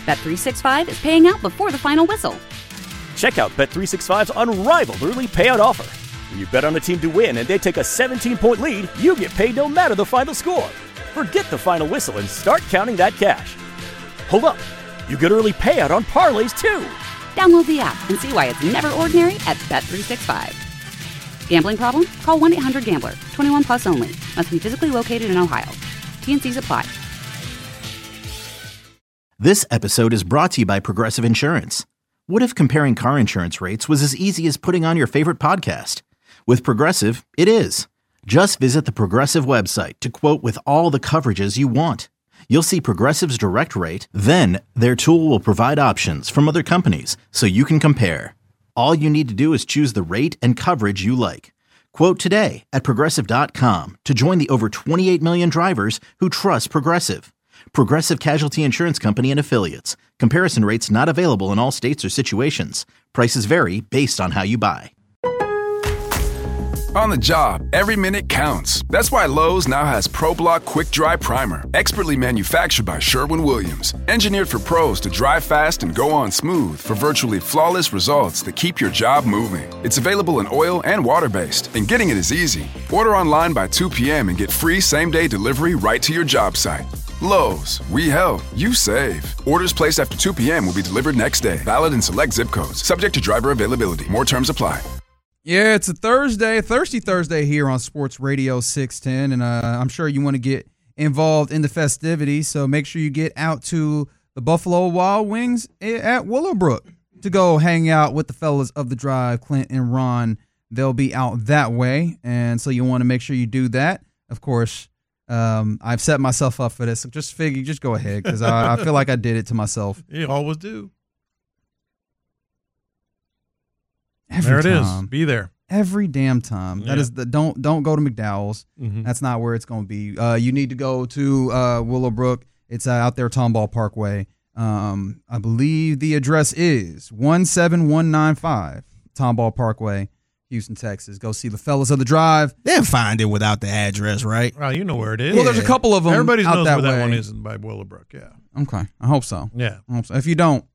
Bet365 is paying out before the final whistle. Check out Bet365's unrivaled early payout offer. When you bet on a team to win and they take a 17-point lead, you get paid no matter the final score. Forget the final whistle and start counting that cash. Hold up. You get early payout on parlays, too. Download the app and see why it's never ordinary at Bet365. Gambling problem? Call 1-800-GAMBLER. 21 plus only. Must be physically located in Ohio. T&Cs apply. This episode is brought to you by Progressive Insurance. What if comparing car insurance rates was as easy as putting on your favorite podcast? With Progressive, it is. Just visit the Progressive website to quote with all the coverages you want. You'll see Progressive's direct rate, then their tool will provide options from other companies so you can compare. All you need to do is choose the rate and coverage you like. Quote today at Progressive.com to join the over 28 million drivers who trust Progressive. Progressive Casualty Insurance Company and Affiliates. Comparison rates not available in all states or situations. Prices vary based on how you buy. On the job, every minute counts. That's why Lowe's now has ProBlock Quick Dry Primer, expertly manufactured by Sherwin-Williams. Engineered for pros to dry fast and go on smooth for virtually flawless results that keep your job moving. It's available in oil and water-based, and getting it is easy. Order online by 2 p.m. and get free same-day delivery right to your job site. Lowe's, we help, you save. Orders placed after 2 p.m. will be delivered next day. Valid in select zip codes. Subject to driver availability. More terms apply. Yeah, it's a Thirsty Thursday here on Sports Radio 610, and I'm sure you want to get involved in the festivities, so make sure you get out to the Buffalo Wild Wings at Willowbrook to go hang out with the fellas of the Drive, Clint and Ron. They'll be out that way, and so you want to make sure you do that. Of course, I've set myself up for this. So just go ahead, because I feel like I did it to myself. You always do. Every there it time. is. Be there. Every damn time. Yeah. That is the don't go to McDowell's. Mm-hmm. That's not where it's going to be. You need to go to Willowbrook. It's out there, Tomball Parkway. I believe the address is 17195 Tomball Parkway, Houston, Texas. Go see the fellas of the Drive. They'll find it without the address, right? Well, you know where it is. Well, there's a couple of them. Everybody out knows that where that way. one is by Willowbrook. Yeah. Okay, I hope so. Yeah. If you don't,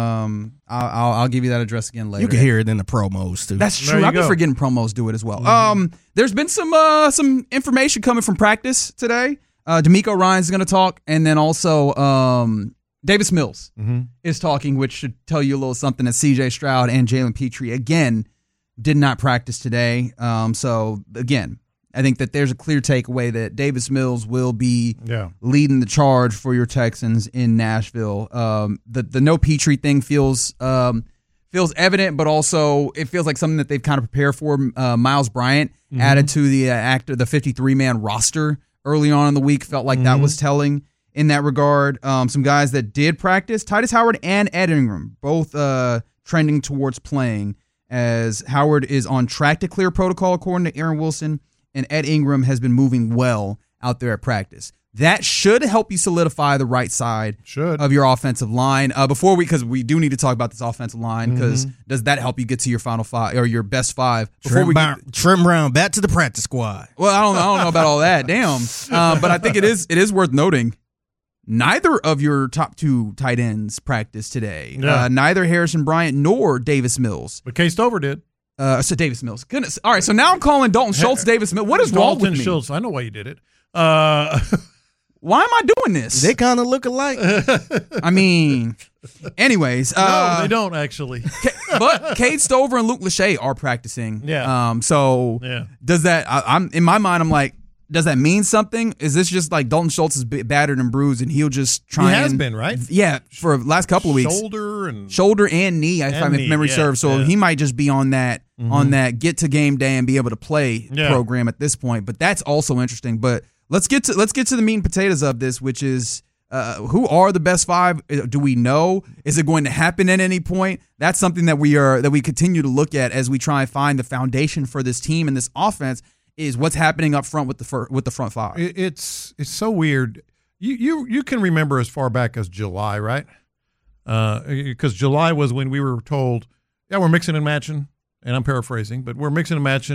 I'll give you that address again later. You can hear it in the promos too. That's true. I've been forgetting promos do it as well. Mm-hmm. There's been some information coming from practice today. D'Amico Ryan's going to talk, and then also Davis Mills is talking, which should tell you a little something that C.J. Stroud and Jalen Petrie again did not practice today. So again, I think that there's a clear takeaway that Davis Mills will be leading the charge for your Texans in Nashville. The no Petrie thing feels evident, but also it feels like something that they've kind of prepared for. Miles Bryant added to the 53-man roster early on in the week. Felt like that was telling in that regard. Some guys that did practice, Titus Howard and Ed Ingram, both trending towards playing, as Howard is on track to clear protocol according to Aaron Wilson, and Ed Ingram has been moving well out there at practice. That should help you solidify the right side of your offensive line. Because we do need to talk about this offensive line, because does that help you get to your final five or your best five? Trent Brown back to the practice squad. Well, I don't know about all that. Damn. But I think it is worth noting, neither of your top two tight ends practiced today. Yeah. Neither Harrison Bryant nor Davis Mills. But Case Stover did. So Davis Mills. Goodness. All right, so now I'm calling Dalton Schultz Davis Mills. What is wrong with me? Dalton Schultz. I know why you did it. Why am I doing this? They kind of look alike. I mean, anyways. No, they don't actually. But Cade Stover and Luke Lachey are practicing. Yeah. Does that, I'm in my mind, I'm like, does that mean something? Is this just like Dalton Schultz is battered and bruised and he'll just try He has been, right? Yeah, for the last couple of weeks. Shoulder and knee, if memory serves. So he might just be on that get to game day and be able to play program at this point. But that's also interesting. But let's get to the meat and potatoes of this, which is who are the best five? Do we know? Is it going to happen at any point? That's something that we continue to look at as we try and find the foundation for this team and this offense. Is what's happening up front with the front five. It's so weird. You can remember as far back as July, right? Because July was when we were told, we're mixing and matching, and I'm paraphrasing, but we're mixing and matching.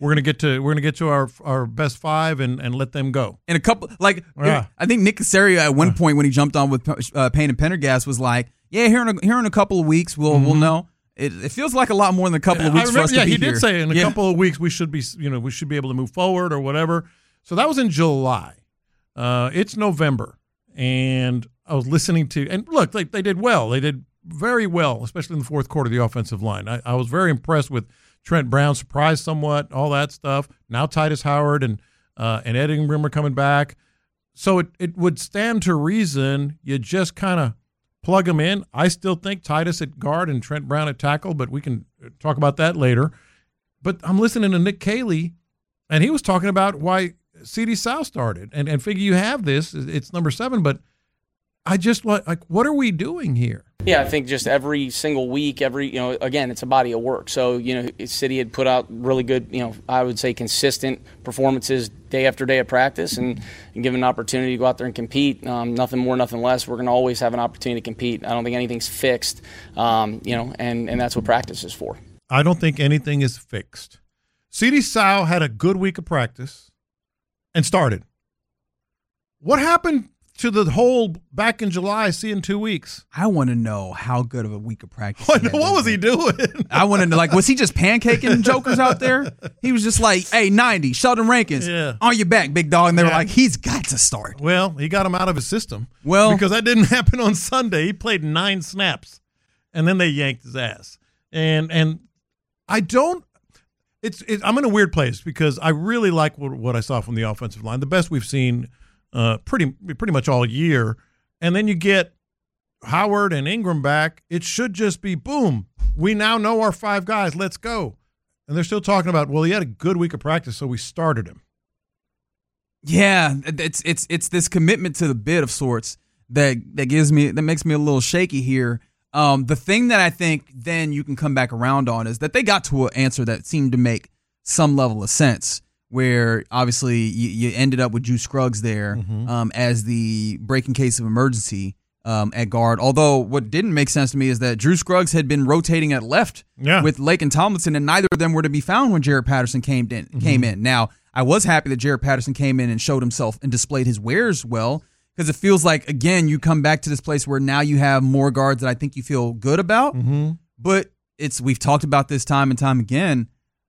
we're gonna get to our best five and let them go. And a couple, like, Yeah. I think Nick Casario at one point when he jumped on with Payne and Pendergast was like, yeah, here in a couple of weeks we'll know. It feels like a lot more than a couple of weeks for us to be he here. did say in a couple of weeks we should be able to move forward or whatever. So that was in July. It's November, and I was listening to, and look, they did well. They did very well, especially in the fourth quarter, the offensive line. I was very impressed with Trent Brown, surprised somewhat, all that stuff. Now Titus Howard and Ed Ingram are coming back. So it would stand to reason you just kind of plug them in. I still think Titus at guard and Trent Brown at tackle, but we can talk about that later. But I'm listening to Nick Caley, and he was talking about why C.D. South started. And figure you have this, it's number 7, but I just like what are we doing here? Yeah, I think just every single week, again, it's a body of work. So, City had put out really good, I would say consistent performances day after day of practice and given an opportunity to go out there and compete. Nothing more, nothing less. We're going to always have an opportunity to compete. I don't think anything's fixed, and that's what practice is for. I don't think anything is fixed. C.D. South had a good week of practice and started. What happened to the whole back in July, see in 2 weeks? I want to know how good of a week of practice. What was he doing? I want to know, was he just pancaking jokers out there? He was just like, hey, 90, Sheldon Rankins, on your back, big dog. And they were like, he's got to start. Well, he got him out of his system. Well, because that didn't happen on Sunday. He played 9 snaps, and then they yanked his ass. And I don't. I'm in a weird place because I really like what I saw from the offensive line, the best we've seen pretty much all year. And then you get Howard and Ingram back. It should just be boom. We now know our 5 guys. Let's go. And they're still talking about, well, he had a good week of practice, so we started him. Yeah, it's this commitment to the bid of sorts that makes me a little shaky here. The thing that I think then you can come back around on is that they got to an answer that seemed to make some level of sense, where obviously you ended up with Juice Scruggs there as the breaking case of emergency at guard. Although what didn't make sense to me is that Drew Scruggs had been rotating at left with Laken Tomlinson, and neither of them were to be found when Jared Patterson came in. Now, I was happy that Jared Patterson came in and showed himself and displayed his wares well, because it feels like, again, you come back to this place where now you have more guards that I think you feel good about. But we've talked about this time and time again.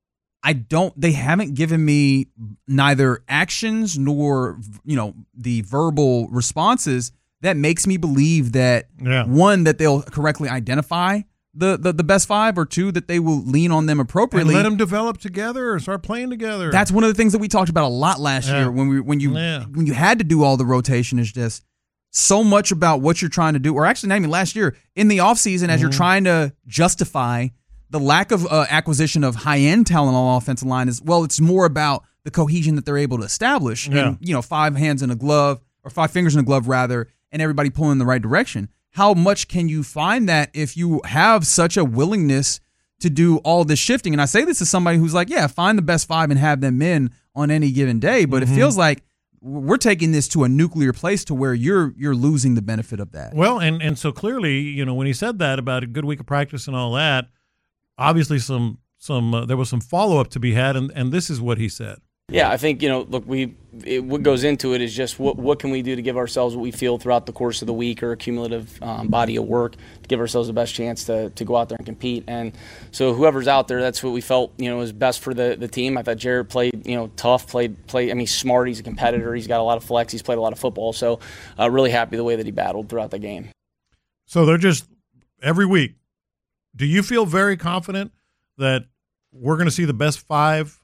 They haven't given me neither actions nor, the verbal responses that makes me believe that, one, that they'll correctly identify the best 5, or 2, that they will lean on them appropriately. And let them develop together or start playing together. That's one of the things that we talked about a lot last year when you had to do all the rotation. Is just so much about what you're trying to do, or actually not even last year, in the offseason as you're trying to justify the lack of acquisition of high-end talent on the offensive line. It's more about the cohesion that they're able to establish. And, 5 hands in a glove, or 5 fingers in a glove rather, and everybody pulling in the right direction. How much can you find that if you have such a willingness to do all this shifting? And I say this as somebody who's like, find the best 5 and have them in on any given day. But it feels like we're taking this to a nuclear place to where you're losing the benefit of that. Well, and so clearly, when he said that about a good week of practice and all that, obviously there was some follow-up to be had, and this is what he said. Yeah, I think, look, what goes into it is just what can we do to give ourselves what we feel throughout the course of the week, or a cumulative body of work to give ourselves the best chance to go out there and compete. And so whoever's out there, that's what we felt, was best for the team. I thought Jared played, tough, played. I mean, smart. He's a competitor. He's got a lot of flex. He's played a lot of football. So really happy the way that he battled throughout the game. So they're just every week. Do you feel very confident that we're going to see the best 5?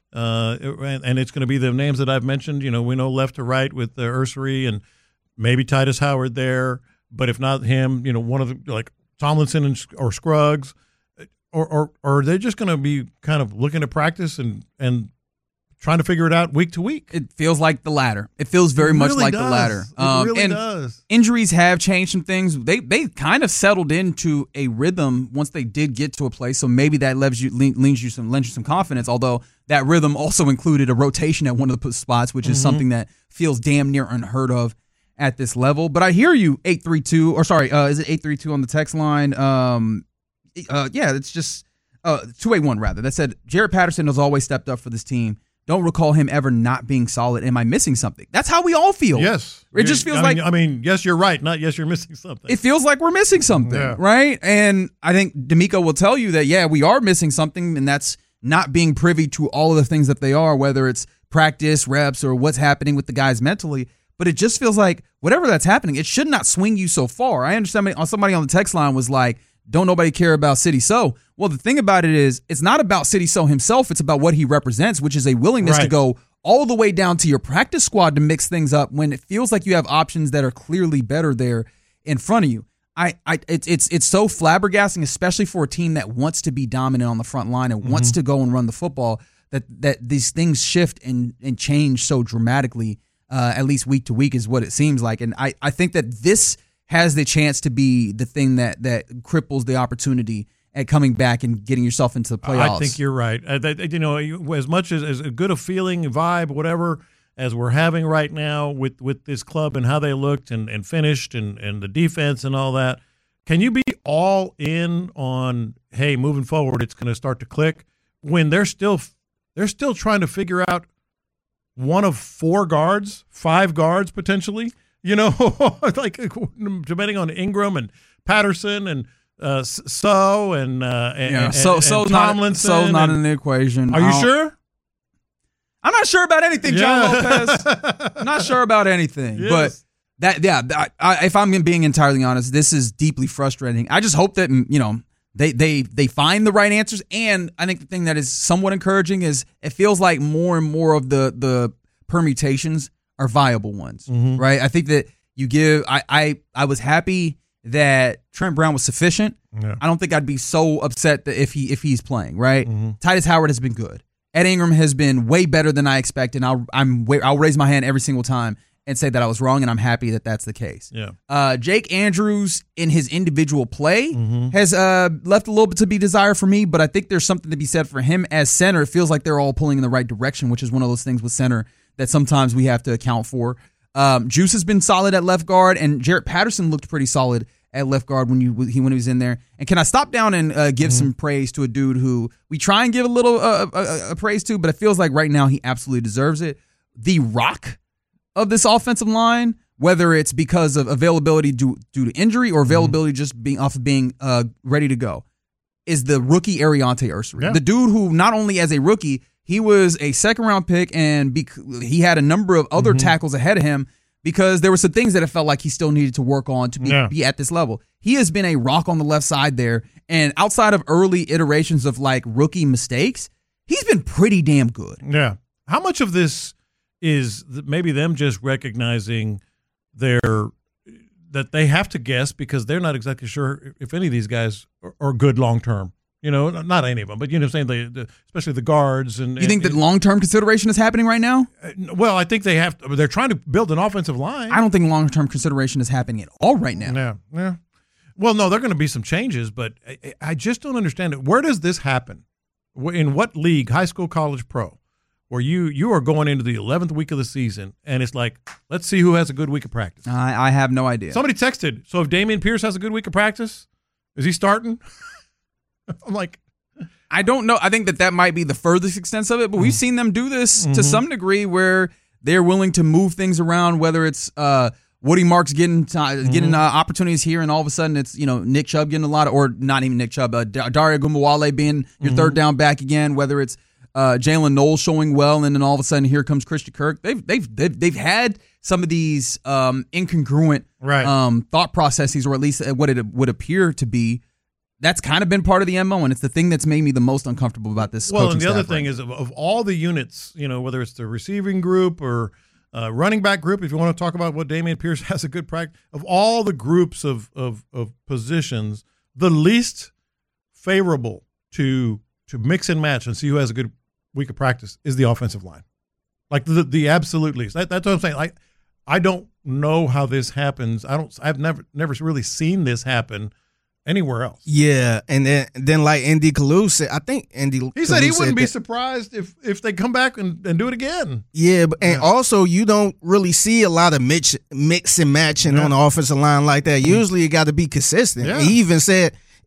And it's going to be the names that I've mentioned. We know left to right with Ursery and maybe Titus Howard there. But if not him, one of the, like Tomlinson or Scruggs, or are they just going to be kind of looking at practice and trying to figure it out week to week? It feels like the latter. It feels very much like the latter. It really does. Injuries have changed some things. They kind of settled into a rhythm once they did get to a place. So maybe that lends you some confidence. Although that rhythm also included a rotation at one of the spots, which is something that feels damn near unheard of at this level. But I hear you, 832. Or sorry, is it 832 on the text line? Yeah, it's just 281 rather, that said, Jaret Patterson has always stepped up for this team. Don't recall him ever not being solid. Am I missing something? That's how we all feel. Yes. It just feels yes, you're right. Not yes, you're missing something. It feels like we're missing something, right? And I think D'Amico will tell you that, yeah, we are missing something, and that's not being privy to all of the things that they are, whether it's practice, reps, or what's happening with the guys mentally. But it just feels like whatever that's happening, it should not swing you so far. I understand somebody on the text line was like, don't nobody care about Sidy Sow. Well, the thing about it is, it's not about Sidy Sow himself. It's about what he represents, which is a willingness to go all the way down to your practice squad to mix things up when it feels like you have options that are clearly better there in front of you. It's so flabbergasting, especially for a team that wants to be dominant on the front line and wants to go and run the football, that these things shift and change so dramatically, at least week to week is what it seems like. And I think that this has the chance to be the thing that cripples the opportunity at coming back and getting yourself into the playoffs. I think you're right. As much as good a feeling, vibe, whatever, as we're having right now with this club and how they looked and finished and the defense and all that, can you be all in on, hey, moving forward, it's going to start to click when they're still trying to figure out one of 4 guards, 5 guards potentially? Like depending on Ingram and Patterson and Sow and Tomlinson. So's not in the equation. Are you sure? I'm not sure about anything, John Lopez. I'm not sure about anything. Yes. But if I'm being entirely honest, this is deeply frustrating. I just hope that they find the right answers. And I think the thing that is somewhat encouraging is it feels like more and more of the permutations are viable ones, right? I think that you give. I was happy that Trent Brown was sufficient. Yeah. I don't think I'd be so upset that if he's playing, right? Titus Howard has been good. Ed Ingram has been way better than I expected. And I'll raise my hand every single time and say that I was wrong, and I'm happy that that's the case. Yeah. Jake Andrews in his individual play has left a little bit to be desired for me, but I think there's something to be said for him as center. It feels like they're all pulling in the right direction, which is one of those things with center that sometimes we have to account for. Juice has been solid at left guard, and Jaret Patterson looked pretty solid at left guard when he was in there. And can I stop down and give some praise to a dude who we try and give a little praise to, but it feels like right now he absolutely deserves it. The rock of this offensive line, whether it's because of availability due to injury or availability just being ready to go, is the rookie Ariante Ursery. Yeah. The dude who not only as a rookie, he was a second-round pick, and he had a number of other tackles ahead of him because there were some things that it felt like he still needed to work on to be at this level. He has been a rock on the left side there, and outside of early iterations of like rookie mistakes, he's been pretty damn good. Yeah. How much of this is maybe them just recognizing that they have to guess because they're not exactly sure if any of these guys are good long-term? Not any of them, but I'm saying especially the guards. And you think that long-term consideration is happening right now? Well, I think they're trying to build an offensive line. I don't think long-term consideration is happening at all right now. Yeah. Well, no, there are going to be some changes, but I just don't understand it. Where does this happen? In what league, high school, college, pro, where you are going into the 11th week of the season, and it's like, let's see who has a good week of practice? I have no idea. Somebody texted, so if Dameon Pierce has a good week of practice, is he starting? I'm like, I don't know. I think that might be the furthest extent of it, but we've seen them do this to some degree where they're willing to move things around, whether it's Woody Marks getting opportunities here, and all of a sudden it's Nick Chubb getting a lot of, or not even Nick Chubb, Dario Gumawale being your third down back again, whether it's Jalen Knowles showing well, and then all of a sudden here comes Christian Kirk. They've had some of these incongruent thought processes, or at least what it would appear to be. That's kind of been part of the MO, and it's the thing that's made me the most uncomfortable about this. Well, and the other thing is, of all the units, whether it's the receiving group or running back group, if you want to talk about what Dameon Pierce has a good practice, of all the groups of positions, the least favorable to mix and match and see who has a good week of practice is the offensive line. Like the absolute least. That's what I'm saying. I don't know how this happens. I've never really seen this happen anywhere else. Yeah, and then like Andy Kalu said, I think he said he wouldn't be surprised if they come back and do it again. Yeah, and also you don't really see a lot of mix and matching on the offensive line like that. Usually you got to be consistent. Yeah. He even said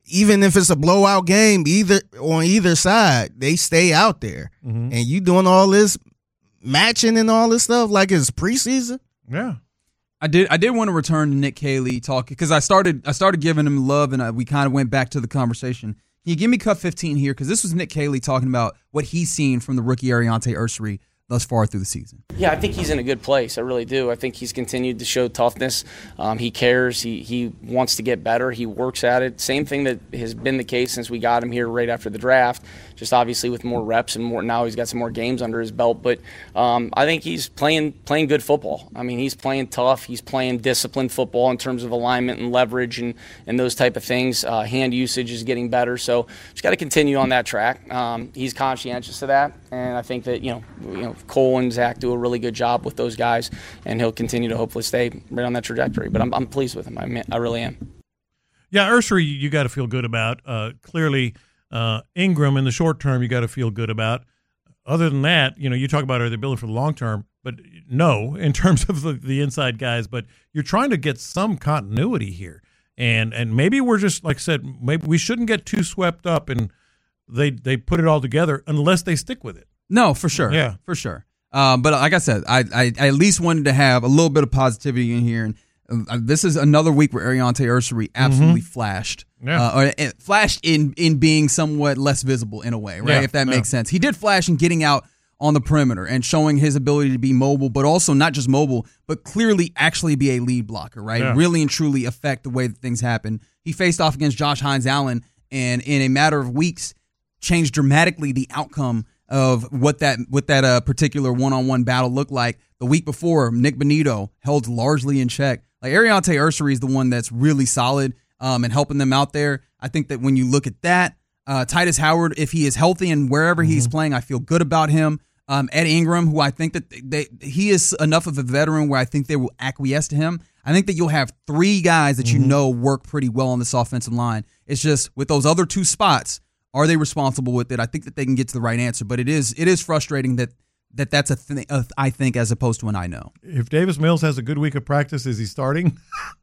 even if it's a blowout game, on either side, they stay out there. And you doing all this matching and all this stuff like it's preseason. Yeah. I did want to return to Nick Caley talking because I started giving him love and we kind of went back to the conversation. Can you give me cut 15 here? Because this was Nick Caley talking about what he's seen from the rookie Ariante Ursary thus far through the season. Yeah, I think he's in a good place. I really do. I think he's continued to show toughness. He cares. He wants to get better. He works at it. Same thing that has been the case since we got him here right after the draft. Just obviously with more reps and more. Now he's got some more games under his belt. But I think he's playing good football. I mean, he's playing tough. He's playing disciplined football in terms of alignment and leverage and those type of things. Hand usage is getting better. So just got to continue on that track. He's conscientious of that, and I think that you know. Cole and Zach do a really good job with those guys, and he'll continue to hopefully stay right on that trajectory. But I'm pleased with him. I really am. Yeah, Ursary, you got to feel good about. Clearly, Ingram in the short term, you got to feel good about. Other than that, you talk about are they building for the long term, but no, in terms of the inside guys. But you're trying to get some continuity here, and maybe we're just like I said, maybe we shouldn't get too swept up and they put it all together unless they stick with it. No, for sure. Yeah. For sure. But like I said, I at least wanted to have a little bit of positivity in here. And this is another week where Ariante Ursary absolutely flashed. Yeah. Or flashed in being somewhat less visible in a way, right? Yeah, if that makes sense. He did flash in getting out on the perimeter and showing his ability to be mobile, but also not just mobile, but clearly actually be a lead blocker, right? Yeah. Really and truly affect the way that things happen. He faced off against Josh Hines-Allen and in a matter of weeks changed dramatically the outcome of what that particular one-on-one battle looked like. The week before, Nick Bonito held largely in check. Like Ariante Ursary is the one that's really solid and helping them out there. I think that when you look at that, Titus Howard, if he is healthy and wherever he's playing, I feel good about him. Ed Ingram, who I think that he is enough of a veteran where I think they will acquiesce to him. I think that you'll have three guys that work pretty well on this offensive line. It's just with those other two spots, are they responsible with it? I think that they can get to the right answer, but it is frustrating that's a thing, I think, as opposed to an I know. If Davis Mills has a good week of practice, is he starting?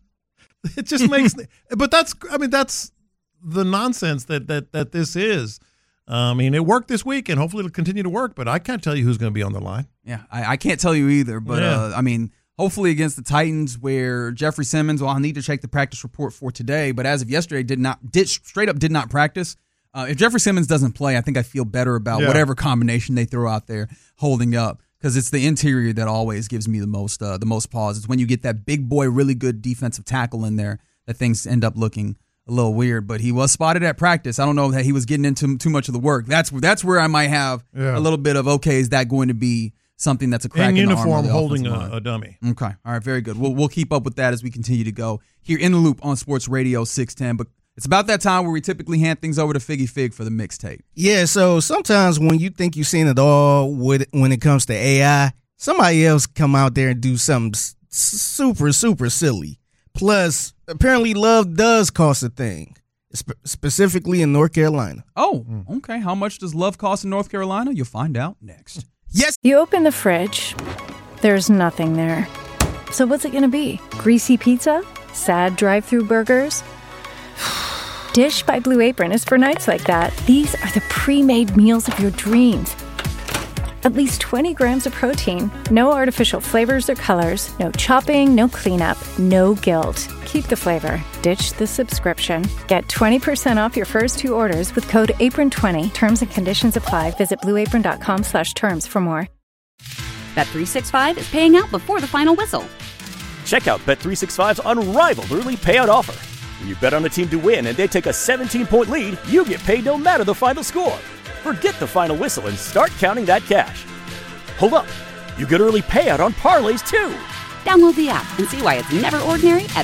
It just makes – but that's the nonsense that this is. I mean, it worked this week, and hopefully it'll continue to work, but I can't tell you who's going to be on the line. Yeah, I can't tell you either, but, I mean – hopefully against the Titans where Jeffrey Simmons, well, I'll need to check the practice report for today, but as of yesterday, did not practice. If Jeffrey Simmons doesn't play, I think I feel better about whatever combination they throw out there holding up because it's the interior that always gives me the most pause. It's when you get that big boy, really good defensive tackle in there that things end up looking a little weird, but he was spotted at practice. I don't know that he was getting into too much of the work. That's where I might have a little bit of, okay, is that going to be something that's a crack in the uniform armor of the holding offensive line? a dummy. Okay. All right. Very good. We'll keep up with that as we continue to go here in the Loop on Sports Radio 610. But it's about that time where we typically hand things over to Figgy Fig for the mixtape. Yeah, so sometimes when you think you've seen it all when it comes to AI, somebody else come out there and do something super, super silly. Plus, apparently love does cost a thing, specifically in North Carolina. Oh, okay. How much does love cost in North Carolina? You'll find out next. Yes. You open the fridge, there's nothing there. So what's it going to be? Greasy pizza? Sad drive-through burgers? Dish by Blue Apron is for nights like that. These are the pre-made meals of your dreams. At least 20 grams of protein, no artificial flavors or colors, no chopping, no cleanup, no guilt. Keep the flavor. Ditch the subscription. Get 20% off your first two orders with code APRON20. Terms and conditions apply. Visit blueapron.com/terms for more. Bet365 is paying out before the final whistle. Check out Bet365's unrivaled early payout offer. When you bet on a team to win and they take a 17-point lead, you get paid no matter the final score. Forget the final whistle and start counting that cash. Hold up. You get early payout on parlays, too. Download the app and see why it's never ordinary at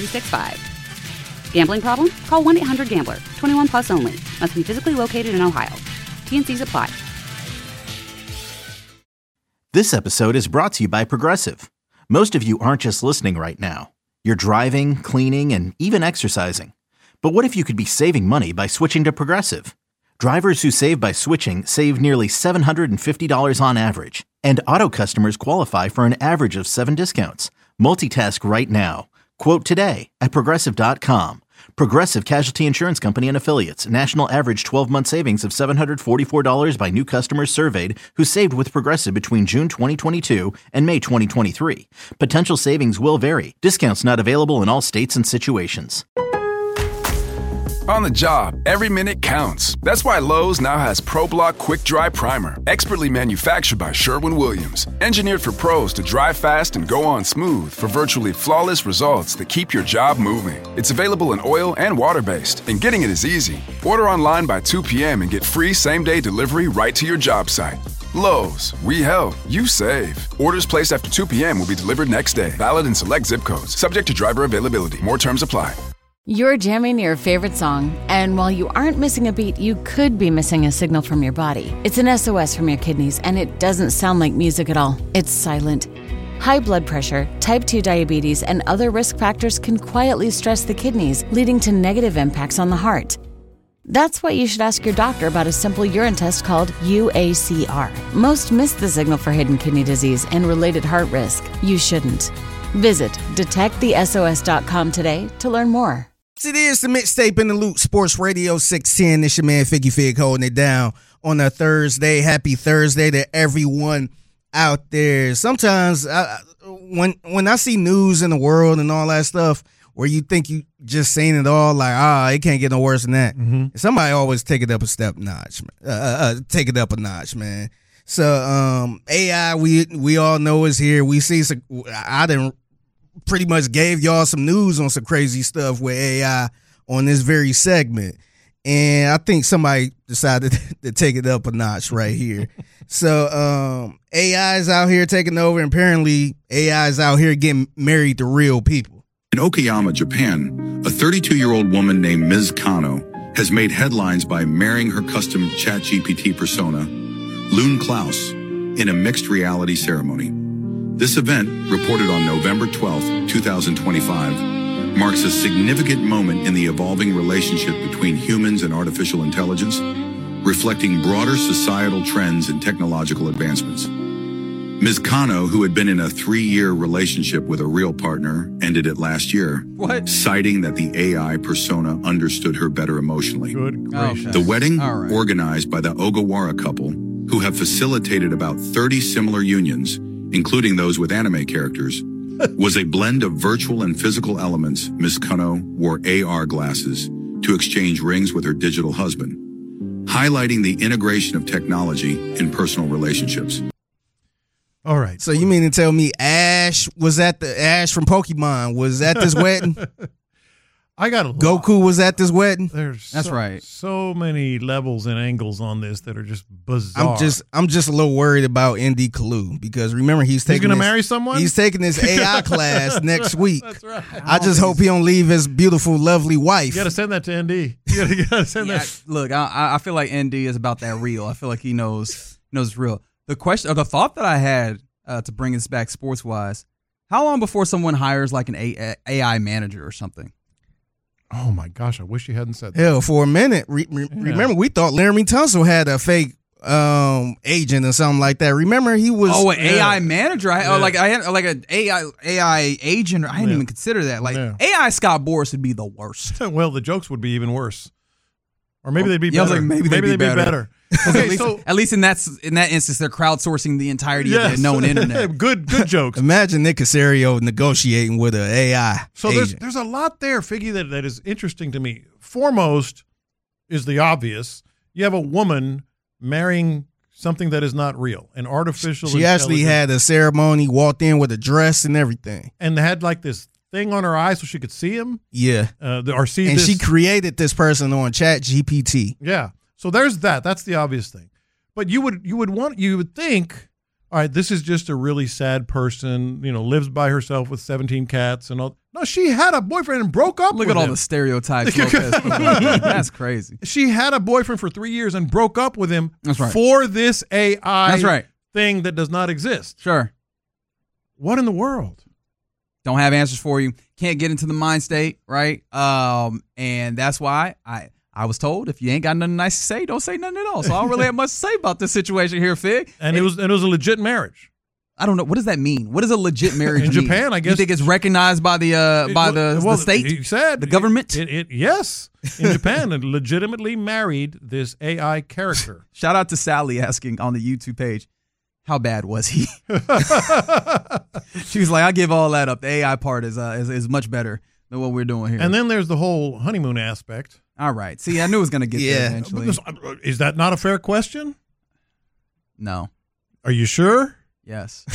Bet365. Gambling problem? Call 1-800-GAMBLER. 21 plus only. Must be physically located in Ohio. T&Cs apply. This episode is brought to you by Progressive. Most of you aren't just listening right now. You're driving, cleaning, and even exercising. But what if you could be saving money by switching to Progressive? Drivers who save by switching save nearly $750 on average, and auto customers qualify for an average of 7 discounts. Multitask right now. Quote today at Progressive.com. Progressive Casualty Insurance Company and Affiliates. National average 12-month savings of $744 by new customers surveyed who saved with Progressive between June 2022 and May 2023. Potential savings will vary. Discounts not available in all states and situations. On the job, every minute counts. That's why Lowe's now has ProBlock Quick Dry Primer, expertly manufactured by Sherwin-Williams. Engineered for pros to dry fast and go on smooth for virtually flawless results that keep your job moving. It's available in oil and water-based, and getting it is easy. Order online by 2 p.m. and get free same-day delivery right to your job site. Lowe's, we help, you save. Orders placed after 2 p.m. will be delivered next day. Valid in select zip codes. Subject to driver availability. More terms apply. You're jamming your favorite song, and while you aren't missing a beat, you could be missing a signal from your body. It's an SOS from your kidneys, and it doesn't sound like music at all. It's silent. High blood pressure, type 2 diabetes, and other risk factors can quietly stress the kidneys, leading to negative impacts on the heart. That's why you should ask your doctor about a simple urine test called UACR. Most miss the signal for hidden kidney disease and related heart risk. You shouldn't. Visit detectthesos.com today to learn more. It is the Mixtape in the Loop, Sports Radio 610. It's your man Figgy Fig holding it down on a Thursday. Happy Thursday to everyone out there. Sometimes when I see news in the world and all that stuff where you think you just seen it all, like, it can't get no worse than that. Mm-hmm. Somebody always take it up a notch, man. So AI, we all know is here. We see some, I didn't pretty much gave y'all some news on some crazy stuff with AI on this very segment. And I think somebody decided to take it up a notch right here. So AI is out here taking over, and apparently AI is out here getting married to real people. In Okayama, Japan, a 32-year-old woman named Ms. Kano has made headlines by marrying her custom ChatGPT persona, Loon Klaus, in a mixed reality ceremony. This event, reported on November 12, 2025, marks a significant moment in the evolving relationship between humans and artificial intelligence, reflecting broader societal trends and technological advancements. Ms. Kano, who had been in a 3-year relationship with a real partner, ended it last year, citing that the AI persona understood her better emotionally. Good gracious. The wedding, organized by the Ogawara couple, who have facilitated about 30 similar unions, including those with anime characters, was a blend of virtual and physical elements. Ms. Kano wore AR glasses to exchange rings with her digital husband, highlighting the integration of technology in personal relationships. All right. So you mean to tell me Ash from Pokemon was at this wedding? I got a lot. Goku was at this wedding. That's right. So many levels and angles on this that are just bizarre. I'm just a little worried about Indy Kalu because remember he's going to marry someone. He's taking this AI class next week. That's right. I just hope he don't leave his beautiful, lovely wife. You got to send that to ND. You got to send that. Look, I feel like ND is about that real. I feel like he knows real. The question, or the thought that I had to bring us back sports wise, how long before someone hires like an AI manager or something? Oh my gosh! I wish you hadn't said that. Hell, for a minute, remember we thought Laramie Tunsil had a fake agent or something like that. Remember he was an AI manager. I had like an AI agent. I didn't even consider that. Like AI Scott Boras would be the worst. Well, the jokes would be even worse, or maybe they'd be better. Like maybe they'd be better. Okay, at least in that instance, they're crowdsourcing the entirety of the known internet. Good jokes. Imagine Nick Casario negotiating with an AI. So there's a lot there, Figgy, that is interesting to me. Foremost is the obvious. You have a woman marrying something that is not real, an artificial. She actually had a ceremony, walked in with a dress and everything, and had like this thing on her eye so she could see him. Yeah, or see. And she created this person on ChatGPT. Yeah. So there's that. That's the obvious thing. But you would think, all right, this is just a really sad person, lives by herself with 17 cats and all. No, she had a boyfriend and broke up with him. Look at all the stereotypes. That's crazy. She had a boyfriend for 3 years and broke up with him right. for this AI That's right. thing that does not exist. Sure. What in the world? Don't have answers for you. Can't get into the mind state, right? And that's why I was told if you ain't got nothing nice to say, don't say nothing at all. So I don't really have much to say about this situation here, Fig. And it was a legit marriage. I don't know. What does that mean? What does a legit marriage in mean? Japan, I guess. You think it's recognized by the state? He said the government. Yes, in Japan, it legitimately married this AI character. Shout out to Sally asking on the YouTube page, how bad was he? She was like, I give all that up. The AI part is much better than what we're doing here. And then there's the whole honeymoon aspect. All right. See, I knew it was going to get there eventually. Is that not a fair question? No. Are you sure? Yes.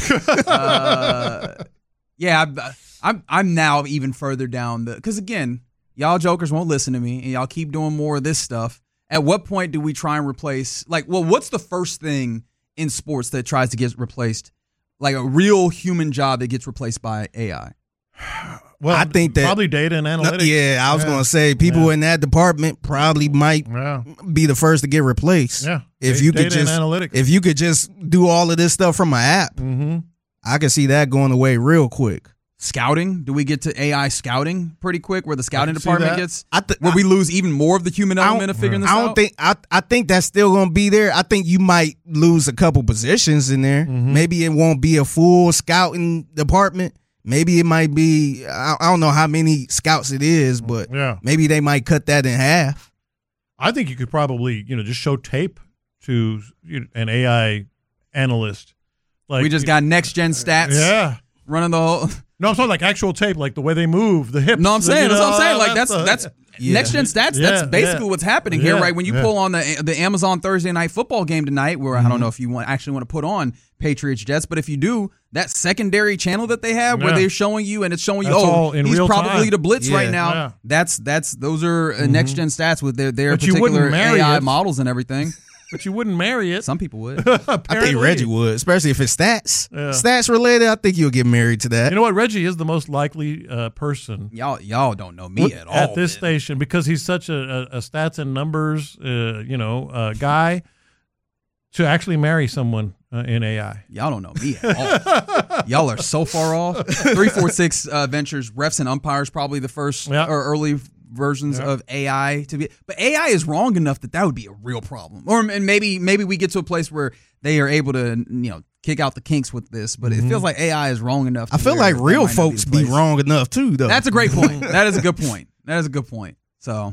I'm now even further down because again, y'all jokers won't listen to me and y'all keep doing more of this stuff. At what point do we try and replace, what's the first thing in sports that tries to get replaced, like a real human job that gets replaced by AI? Well, I think that probably data and analytics. I was going to say people in that department probably might be the first to get replaced. Yeah, if you could just do all of this stuff from an app, I could see that going away real quick. Scouting? Do we get to AI scouting pretty quick, where the scouting department gets? Where we lose even more of the human element of figuring this out? I think that's still going to be there. I think you might lose a couple positions in there. Maybe it won't be a full scouting department. Maybe it might be, I don't know how many scouts it is, but maybe they might cut that in half. I think you could probably, just show tape to an AI analyst. Like we just got next gen stats. Running the whole. No, I'm talking like actual tape, like the way they move, the hips. No, I'm saying that's what I'm saying. Like that's next gen stats. That's basically what's happening here, right? When you pull on the Amazon Thursday night football game tonight, where I don't know if you actually want to put on Patriots Jets, but if you do, that secondary channel that they have where they're showing you and it's showing you, he's probably the blitz right now. Those are next gen stats with their particular AI models and everything. But you wouldn't marry it. Some people would. I think Reggie would, especially if it's stats. Stats related, I think you'll get married to that. You know what? Reggie is the most likely person. Y'all don't know me at all. At this station, because he's such a stats and numbers guy, to actually marry someone in AI. Y'all don't know me at all. Y'all are so far off. 346 Ventures, refs and umpires, probably the first or early versions of AI to be, but AI is wrong enough that would be a real problem. And maybe we get to a place where they are able to kick out the kinks with this, but it feels like AI is wrong enough. I feel like real folks be wrong enough too, though. That's a great point. That is a good point. So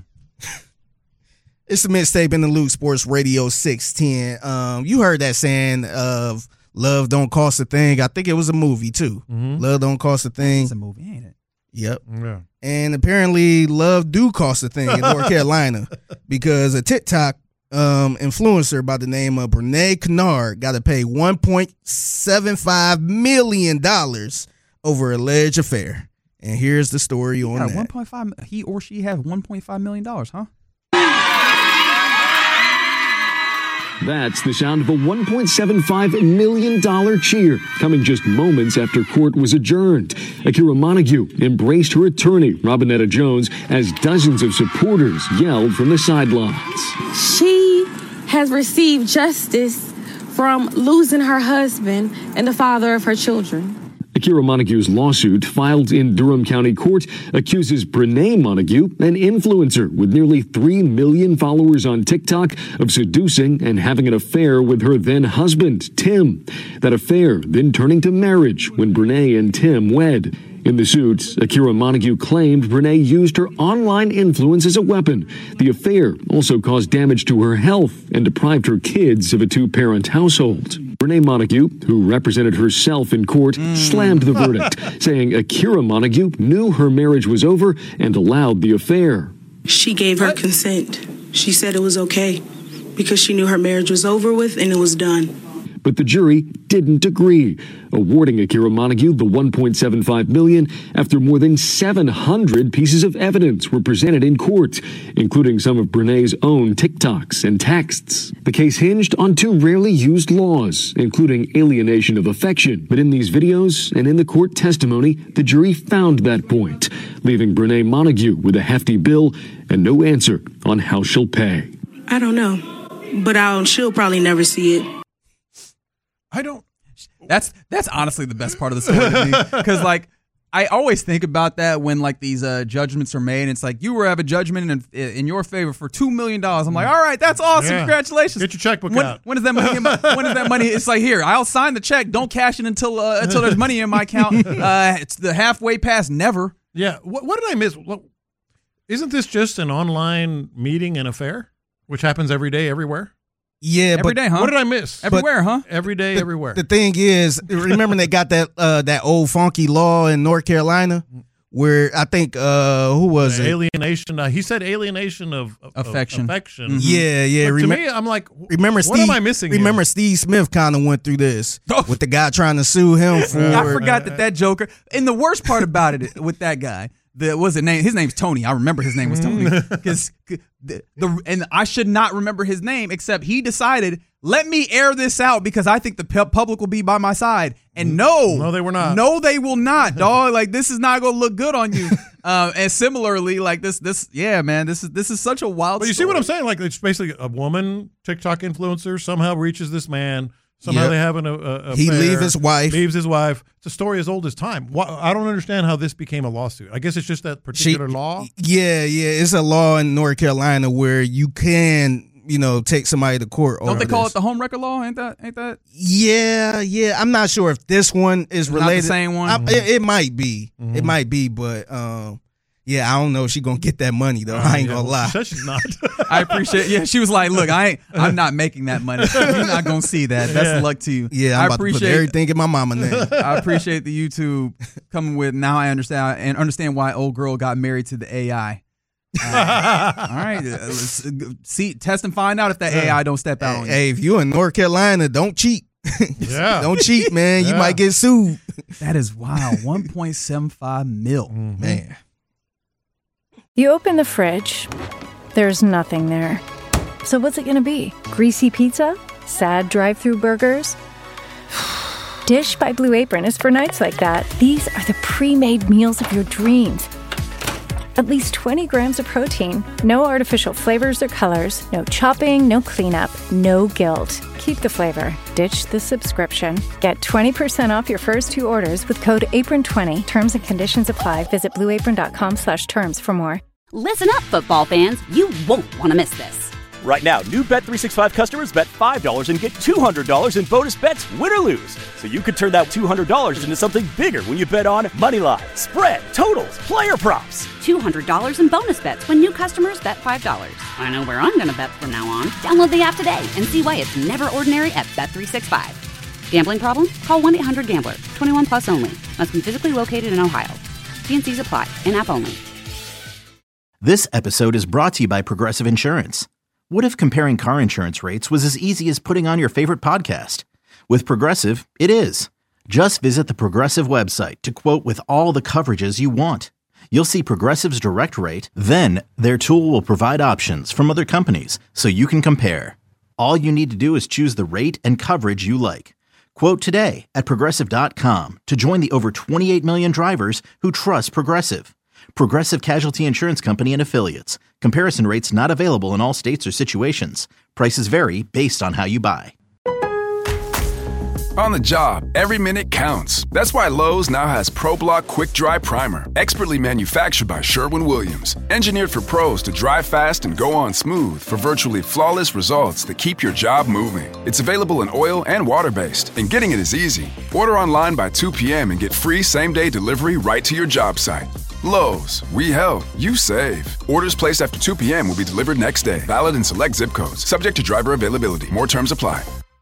it's the Mixtape in the Loop Sports Radio 610. You heard that saying of love don't cost a thing. I think it was a movie too. Love don't cost a thing. It's a movie, ain't it? Yep. Yeah. And apparently love do cost a thing in North Carolina because a TikTok influencer by the name of Brene Kennard got to pay $1.75 million over alleged affair. And here's the story on that. 1.5. He or she have $1.5 million, huh? That's the sound of a $1.75 million cheer coming just moments after court was adjourned. Akira Montague embraced her attorney, Robinetta Jones, as dozens of supporters yelled from the sidelines. She has received justice from losing her husband and the father of her children. Akira Montague's lawsuit, filed in Durham County Court, accuses Brene Montague, an influencer with nearly 3 million followers on TikTok, of seducing and having an affair with her then-husband, Tim. That affair then turning to marriage when Brene and Tim wed. In the suit, Akira Montague claimed Brene used her online influence as a weapon. The affair also caused damage to her health and deprived her kids of a two-parent household. Brene Montague, who represented herself in court, slammed the verdict, saying Akira Montague knew her marriage was over and allowed the affair. She gave her consent. She said it was okay because she knew her marriage was over with and it was done. But the jury didn't agree, awarding Akira Montague the $1.75 million after more than 700 pieces of evidence were presented in court, including some of Brene's own TikToks and texts. The case hinged on two rarely used laws, including alienation of affection. But in these videos and in the court testimony, the jury found that point, leaving Brene Montague with a hefty bill and no answer on how she'll pay. I don't know, but she'll probably never see it. I don't. That's honestly the best part of the story to me, because I always think about that when like these judgments are made. And it's like, you have a judgment in your favor for $2 million. I'm like, all right, that's awesome. Yeah. Congratulations. Get your checkbook out. When is that money? When is that money? It's like, here, I'll sign the check. Don't cash it until there's money in my account. It's the halfway past never. Yeah. What did I miss? Isn't this just an online meeting and affair, which happens every day, everywhere? Yeah, every day, huh? What did I miss? Everywhere, huh? Every day, everywhere. The thing is, remember they got that old funky law in North Carolina where I think who was it? Alienation. He said alienation of affection. Mm-hmm. Yeah. To me, I'm like, what am I missing? Remember, Steve Smith kind of went through this with the guy trying to sue him for. I forgot that joker. And the worst part about it with that guy. His name's Tony. I remember his name was Tony because and I should not remember his name, except he decided, let me air this out because I think the public will be by my side. And no, they were not. No, they will not, dog. Like, this is not gonna look good on you. And similarly, like this, yeah, man, this is such a wild. But you see what I'm saying? Like, it's basically a woman TikTok influencer somehow reaches this man. Somehow they have an affair. He leaves his wife. It's a story as old as time. I don't understand how this became a lawsuit. I guess it's just that particular law. Yeah. It's a law in North Carolina where you can, take somebody to court. Don't they call it the home record law? Ain't that? Yeah. I'm not sure if this one is related. Not the same one. It might be. Mm-hmm. It might be, but yeah, I don't know if she's gonna get that money though. I ain't gonna lie. She's not. I appreciate. Yeah, she was like, "Look, I'm not making that money. You're not gonna see that. Best of luck to you." Yeah, I'm about to put everything in my mama name. I appreciate the YouTube coming with. Now I understand why old girl got married to the AI. All right, let's see, test and find out if that AI don't step out on you. Hey, if you in North Carolina, don't cheat. Yeah, don't cheat, man. You might get sued. That is wild. 1.75 mil, man. You open the fridge, there's nothing there. So what's it going to be? Greasy pizza? Sad drive-through burgers? Dish by Blue Apron is for nights like that. These are the pre-made meals of your dreams. At least 20 grams of protein, no artificial flavors or colors, no chopping, no cleanup, no guilt. Keep the flavor. Ditch the subscription. Get 20% off your first 2 orders with code APRON20. Terms and conditions apply. Visit blueapron.com/terms for more. Listen up, football fans. You won't want to miss this. Right now, new Bet365 customers bet $5 and get $200 in bonus bets, win or lose. So you could turn that $200 into something bigger when you bet on moneyline, spread, totals, player props. $200 in bonus bets when new customers bet $5. I know where I'm going to bet from now on. Download the app today and see why it's never ordinary at Bet365. Gambling problem? Call 1-800-GAMBLER. 21 plus only. Must be physically located in Ohio. T&Cs apply. In-app only. This episode is brought to you by Progressive Insurance. What if comparing car insurance rates was as easy as putting on your favorite podcast? With Progressive, it is. Just visit the Progressive website to quote with all the coverages you want. You'll see Progressive's direct rate, then their tool will provide options from other companies so you can compare. All you need to do is choose the rate and coverage you like. Quote today at Progressive.com to join the over 28 million drivers who trust Progressive. Progressive Casualty Insurance Company and Affiliates. Comparison rates not available in all states or situations. Prices vary based on how you buy. On the job, every minute counts. That's why Lowe's now has ProBlock Quick Dry Primer, expertly manufactured by Sherwin-Williams. Engineered for pros to dry fast and go on smooth for virtually flawless results that keep your job moving. It's available in oil and water-based, and getting it is easy. Order online by 2 p.m. and get free same-day delivery right to your job site. Lowe's, we help, you save. Orders placed after 2 p.m. will be delivered next day. Valid in select zip codes. Subject to driver availability. More terms apply.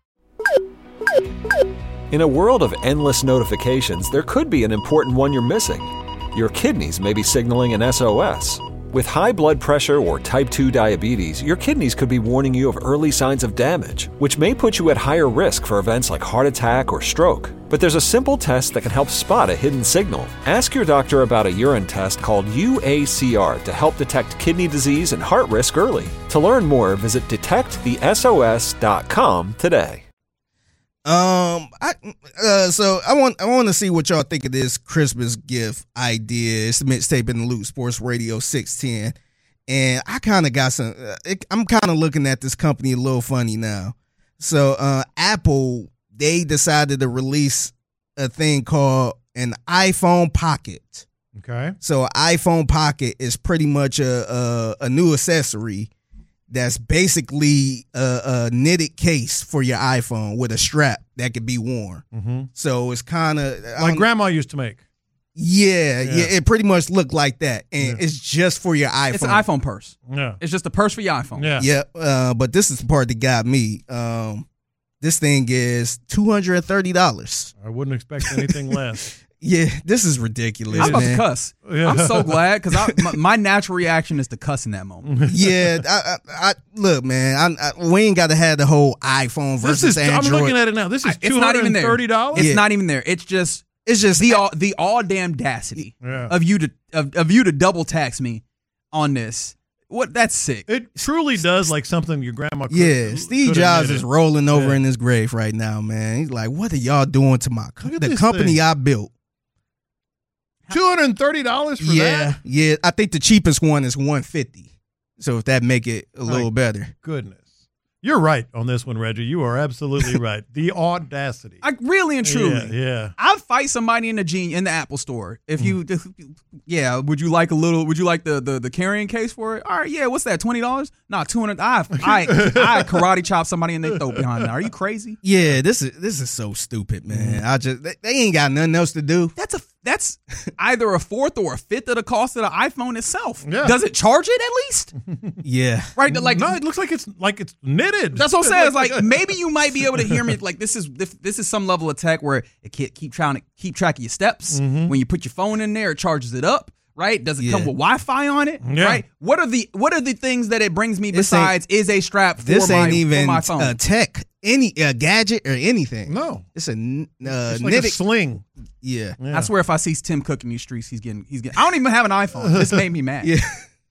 In a world of endless notifications, there could be an important one you're missing. Your kidneys may be signaling an SOS. With high blood pressure or type 2 diabetes, your kidneys could be warning you of early signs of damage, which may put you at higher risk for events like heart attack or stroke. But there's a simple test that can help spot a hidden signal. Ask your doctor about a urine test called UACR to help detect kidney disease and heart risk early. To learn more, visit detectthesos.com today. So I want to see what y'all think of this Christmas gift idea. It's the Mixtape in the Loop, Sports Radio 610, and I kind of got some. I'm kind of looking at this company a little funny now. So Apple, they decided to release a thing called an iPhone Pocket. Okay. So iPhone Pocket is pretty much a new accessory that's basically a knitted case for your iPhone with a strap that could be worn. Mm-hmm. So it's kind of like grandma used to make. Yeah, it pretty much looked like that, and it's just for your iPhone. It's an iPhone purse. Yeah, it's just a purse for your iPhone. Yeah. But this is the part that got me. This thing is $230. I wouldn't expect anything less. Yeah, this is ridiculous. I'm about man. to cuss. Yeah. I'm so glad because my natural reaction is to cuss in that moment. Yeah, I look, man. We ain't got to have the whole iPhone versus Android. I'm looking at it now. This is it's not even there. $230. It's not even there. It's just the all damn audacity of you to double tax me on this. What? That's sick. It truly does like something your grandma could. Yeah, Steve Jobs is rolling over in his grave right now, man. He's like, what are y'all doing to the company I built? $230 for that? Yeah. I think the cheapest one is $150. So if that make it a little better. Goodness. You're right on this one, Reggie. You are absolutely right. The audacity. I really and truly. Yeah. I'd fight somebody in the Apple store. If you would you like the carrying case for it? All right, yeah, what's that? $20? No, $200. I karate chop somebody in their throat behind that. Are you crazy? Yeah, this is so stupid, man. They ain't got nothing else to do. That's either a fourth or a fifth of the cost of the iPhone itself. Yeah. Does it charge it at least? Yeah. Right? Like no, it looks like it's knitted. That's what I'm saying. It's like maybe you might be able to hear me. Like this is some level of tech where it can't keep trying to keep track of your steps. Mm-hmm. When you put your phone in there, it charges it up. Right? Does it come with Wi-Fi on it? Yeah. Right? What are the things that it brings me besides is a strap for my phone? A tech, any gadget or anything. No, it's a it's like a sling. Yeah. I swear, if I see Tim Cook in these streets, he's getting. I don't even have an iPhone. This made me mad. Yeah.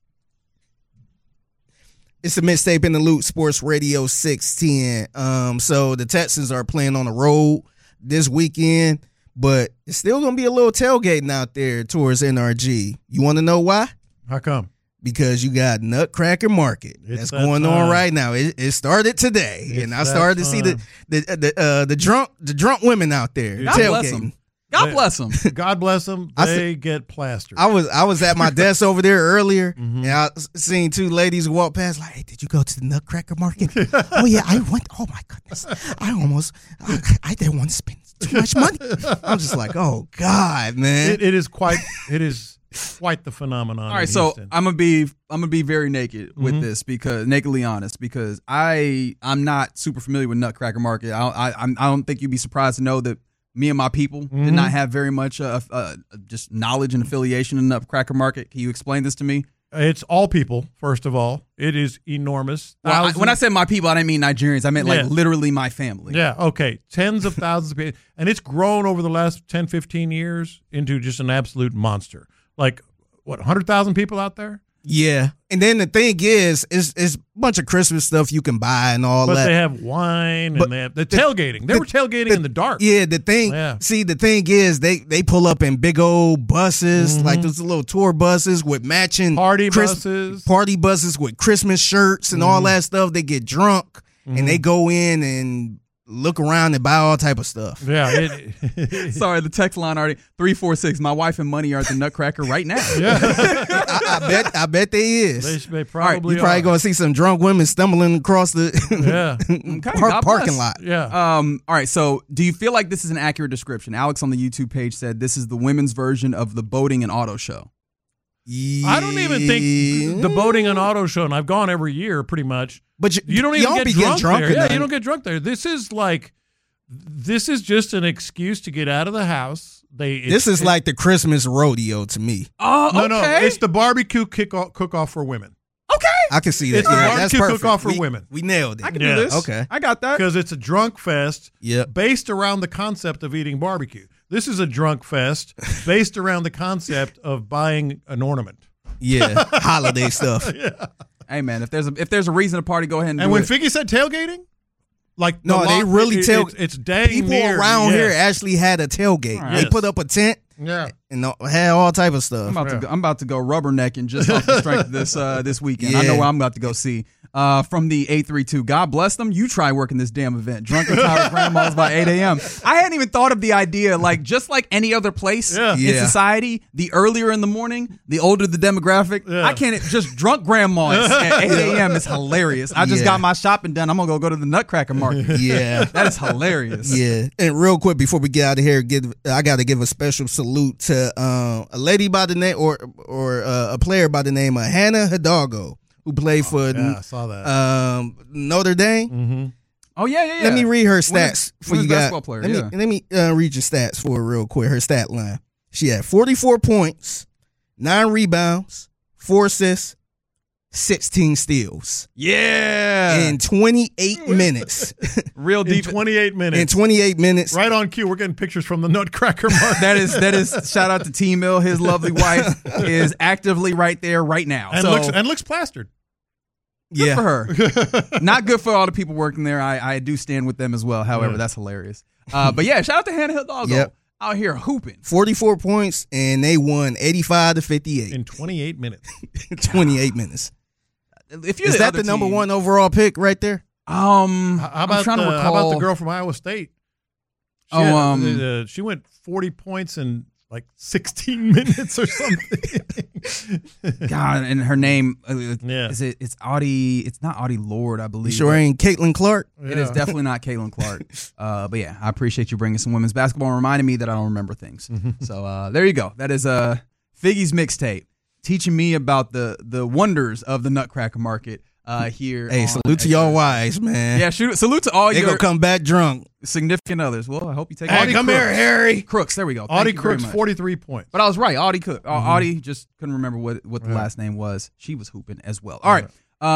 It's a mixtape in the Loop, Sports Radio 610. So the Texans are playing on the road this weekend, but it's still going to be a little tailgating out there towards NRG. You want to know why? How come? Because you got Nutcracker Market that's going on right now. It started today, and I started to see the drunk women out there tailgating. God bless them. God bless them. They get plastered. I was at my desk over there earlier, and I seen two ladies walk past. Like, hey, did you go to the Nutcracker Market? Oh yeah, I went. Oh my goodness, I didn't want to spend too much money. I'm just like, oh God, man. It is quite the phenomenon. All right, so I'm gonna be very naked with this because nakedly honest because I'm not super familiar with Nutcracker Market. I don't think you'd be surprised to know that. Me and my people did not have very much just knowledge and affiliation in the Nutcracker Market. Can you explain this to me? It's all people, first of all. It is enormous. Well, when I said my people, I didn't mean Nigerians. I meant like literally my family. Yeah, okay. Tens of thousands of people. And it's grown over the last 10, 15 years into just an absolute monster. Like, 100,000 people out there? Yeah. And then the thing is a bunch of Christmas stuff you can buy and all that. But they have wine and they have the tailgating. They were tailgating in the dark. Yeah, the thing is they pull up in big old buses, like those little tour buses with matching party buses with Christmas shirts and all that stuff. They get drunk and they go in and look around and buy all type of stuff. Yeah. Sorry, the text line already 346. My wife and money are at the Nutcracker right now. Yeah. I bet they is. They probably You're probably gonna see some drunk women stumbling across the parking lot. Yeah. All right. So, do you feel like this is an accurate description? Alex on the YouTube page said this is the women's version of the boating and auto show. I don't even think the boating and auto show, and I've gone every year pretty much. But you don't even get drunk there. Yeah, you don't get drunk there. This is just an excuse to get out of the house. This is like the Christmas rodeo to me. Oh, okay. No, it's the barbecue cook-off for women. Okay. I can see that. It's the barbecue cook-off for women. We nailed it. I can do this. Okay. I got that. Because it's a drunk fest based around the concept of eating barbecue. This is a drunk fest based around the concept of buying an ornament. Yeah, holiday stuff. Yeah. Hey man, if there's a reason to party, go ahead and do when it. Figgy said tailgating, like they really it's dang people near. around here actually had a tailgate. Right. They put up a tent. Yeah. And had all type of stuff. I'm about to go rubbernecking just off the strength of this weekend. I know where I'm about to go see. from the 832. God bless them. You try working this damn event. Drunken tired grandmas by 8 a.m. I hadn't even thought of the idea, like just like any other place in society, the earlier in the morning, the older the demographic. I can't just drunk grandmas at 8 a.m. is hilarious. I just got my shopping done. I'm going to go to the Nutcracker Market. Yeah. That is hilarious. Yeah. And real quick before we get out of here, I got to give a special salute to a lady by the name or a player by the name of Hannah Hidalgo, who played for I saw that. Notre Dame. Mm-hmm. Oh, yeah. Let me read her stats for you guys. Player, let me read your stats for her real quick. Her stat line. She had 44 points, 9 rebounds, 4 assists, 16 steals. Yeah. In 28 minutes. Real deep. In 28 minutes. In 28 minutes. Right on cue. We're getting pictures from the Nutcracker Market. That is shout out to T Mill. His lovely wife is actively right there right now. And looks plastered. Good for her. Not good for all the people working there. I do stand with them as well. However, that's hilarious. But yeah, shout out to Hannah Hidalgo out here hooping. 44 points, and they won 85-58. In 28 minutes. 28 minutes. Is that the number one overall pick right there? How about the girl from Iowa State? She went 40 points in like 16 minutes or something. God, and her name it's Audie. It's not Audie Lord, I believe. You sure ain't Caitlin Clark? It is definitely not Caitlin Clark. But yeah, I appreciate you bringing some women's basketball and reminding me that I don't remember things. So there you go. That is Figgy's mixtape, teaching me about the wonders of the Nutcracker Market here. Hey, salute to y'all wives, man. Yeah, salute to all your gonna come back drunk significant others. Well, I hope you take Hey, come here, Harry. Crooks. There we go. Audie Crooks, 43 points. But I was right. Audie Cook. Audie just couldn't remember what the last name was. She was hooping as well. All right.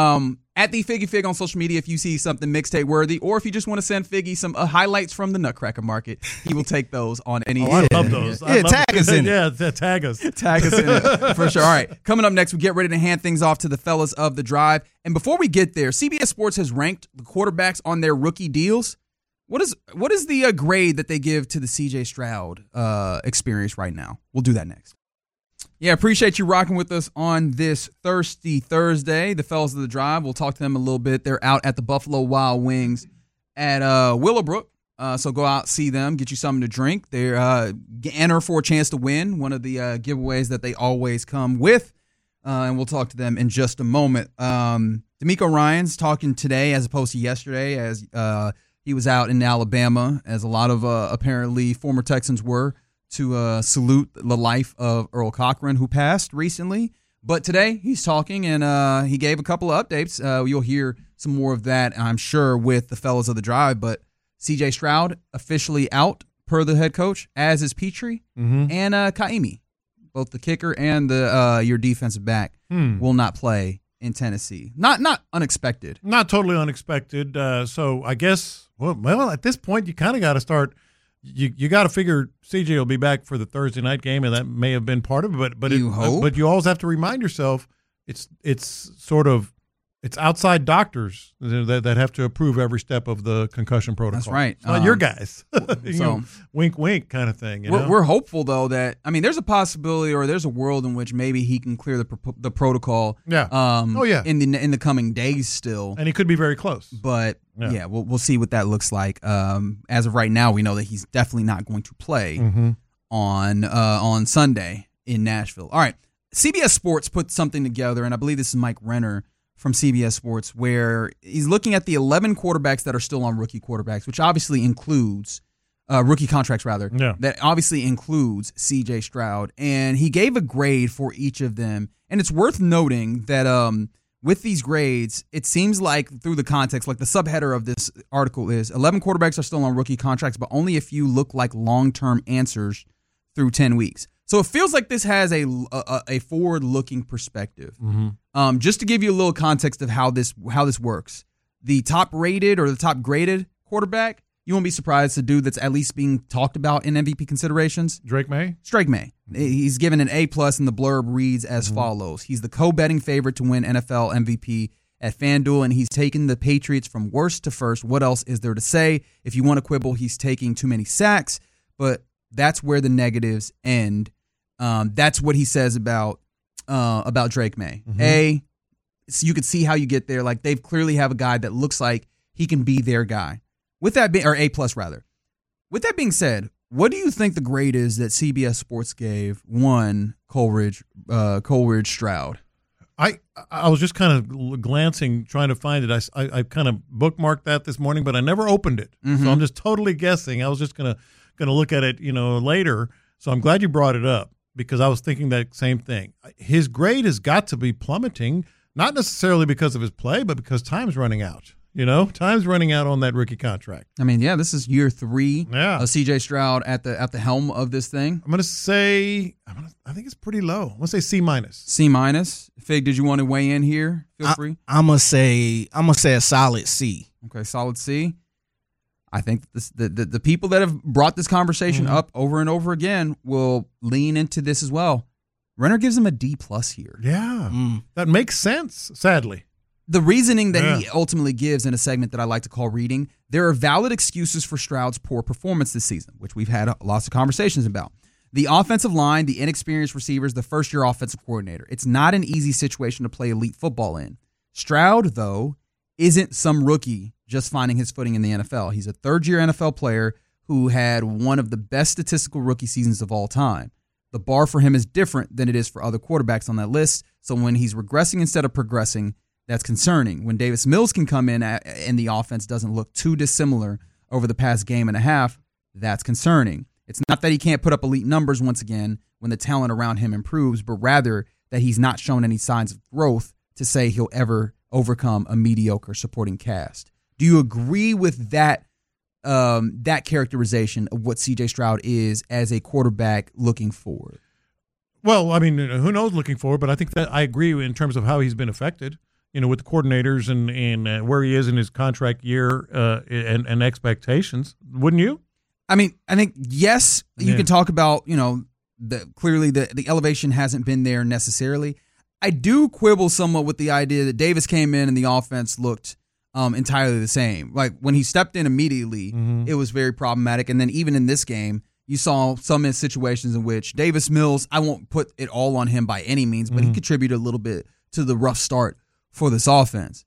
At the Figgy Fig on social media, if you see something mixtape worthy, or if you just want to send Figgy some highlights from the Nutcracker Market, he will take those on any. I love those. Tag us in it. Yeah, tag us. Tag us in it for sure. All right, coming up next, we get ready to hand things off to the fellas of the Drive. And before we get there, CBS Sports has ranked the quarterbacks on their rookie deals. What is the grade that they give to the CJ Stroud experience right now? We'll do that next. Yeah, appreciate you rocking with us on this Thirsty Thursday. The fellas of the Drive, we'll talk to them a little bit. They're out at the Buffalo Wild Wings at Willowbrook. So go out, see them, get you something to drink. They're enter for a chance to win, one of the giveaways that they always come with. And we'll talk to them in just a moment. D'Amico Ryans talking today as opposed to yesterday, as he was out in Alabama, as a lot of apparently former Texans were, to salute the life of Earl Cochran, who passed recently. But today he's talking, and he gave a couple of updates. You'll hear some more of that, I'm sure, with the fellas of the Drive. But CJ Stroud officially out per the head coach, as is Petrie and Kaimi. Both the kicker and your defensive back will not play in Tennessee. Not unexpected. Not totally unexpected. So I guess, well, at this point, you kind of got to start. You got to figure CJ will be back for the Thursday night game, and that may have been part of it. But you always have to remind yourself it's outside doctors that have to approve every step of the concussion protocol. That's right. It's not your guys. So wink, wink kind of thing. We're hopeful, though, that, I mean, there's a possibility or there's a world in which maybe he can clear the protocol in the coming days still. And he could be very close. But, we'll see what that looks like. As of right now, we know that he's definitely not going to play on Sunday in Nashville. All right. CBS Sports put something together, and I believe this is Mike Renner from CBS Sports, where he's looking at the 11 quarterbacks that are still on rookie quarterbacks, which obviously includes rookie contracts, rather. Yeah. That obviously includes CJ Stroud. And he gave a grade for each of them. And it's worth noting that with these grades, it seems like through the context, like the subheader of this article is 11 quarterbacks are still on rookie contracts, but only if you look like long-term answers through 10 weeks. So it feels like this has a forward-looking perspective. Just to give you a little context of how this works, the top-rated or the top-graded quarterback, you won't be surprised, the dude that's at least being talked about in MVP considerations. Drake May? Drake May. He's given an A+, and the blurb reads as follows. He's the co-betting favorite to win NFL MVP at FanDuel, and he's taken the Patriots from worst to first. What else is there to say? If you want to quibble, he's taking too many sacks, but that's where the negatives end. That's what he says about Drake May. A, you could see how you get there. Like, they clearly have a guy that looks like he can be their guy. With that being, or A+ rather. With that being said, what do you think the grade is that CBS Sports gave one Coleridge Stroud? I was just kind of glancing, trying to find it. I kind of bookmarked that this morning, but I never opened it. Mm-hmm. So I'm just totally guessing. I was just gonna look at it, later. So I'm glad you brought it up because I was thinking that same thing. His grade has got to be plummeting, not necessarily because of his play, but because time's running out. Time's running out on that rookie contract. I mean, yeah, this is year 3 of C.J. Stroud at the helm of this thing. I'm gonna say, I think it's pretty low. I'm gonna say C-. C-. Fig, did you want to weigh in here? Feel free. I'm gonna say a solid C. Okay, solid C. I think the people that have brought this conversation up over and over again will lean into this as well. Renner gives him a D+ here. Yeah, that makes sense. Sadly. The reasoning that he ultimately gives in a segment that I like to call reading, there are valid excuses for Stroud's poor performance this season, which we've had lots of conversations about. The offensive line, the inexperienced receivers, the first-year offensive coordinator. It's not an easy situation to play elite football in. Stroud, though, isn't some rookie just finding his footing in the NFL. He's a third-year NFL player who had one of the best statistical rookie seasons of all time. The bar for him is different than it is for other quarterbacks on that list, so when he's regressing instead of progressing, that's concerning. When Davis Mills can come in and the offense doesn't look too dissimilar over the past game and a half, that's concerning. It's not that he can't put up elite numbers once again when the talent around him improves, but rather that he's not shown any signs of growth to say he'll ever overcome a mediocre supporting cast. Do you agree with that characterization of what C.J. Stroud is as a quarterback looking forward? Well, I mean, who knows looking forward, but I think that I agree in terms of how he's been affected. With the coordinators and where he is in his contract year and expectations, wouldn't you? I mean, I think, yes, you can talk about, clearly the elevation hasn't been there necessarily. I do quibble somewhat with the idea that Davis came in and the offense looked entirely the same. Like, when he stepped in immediately, it was very problematic. And then even in this game, you saw some situations in which Davis Mills, I won't put it all on him by any means, but he contributed a little bit to the rough start for this offense.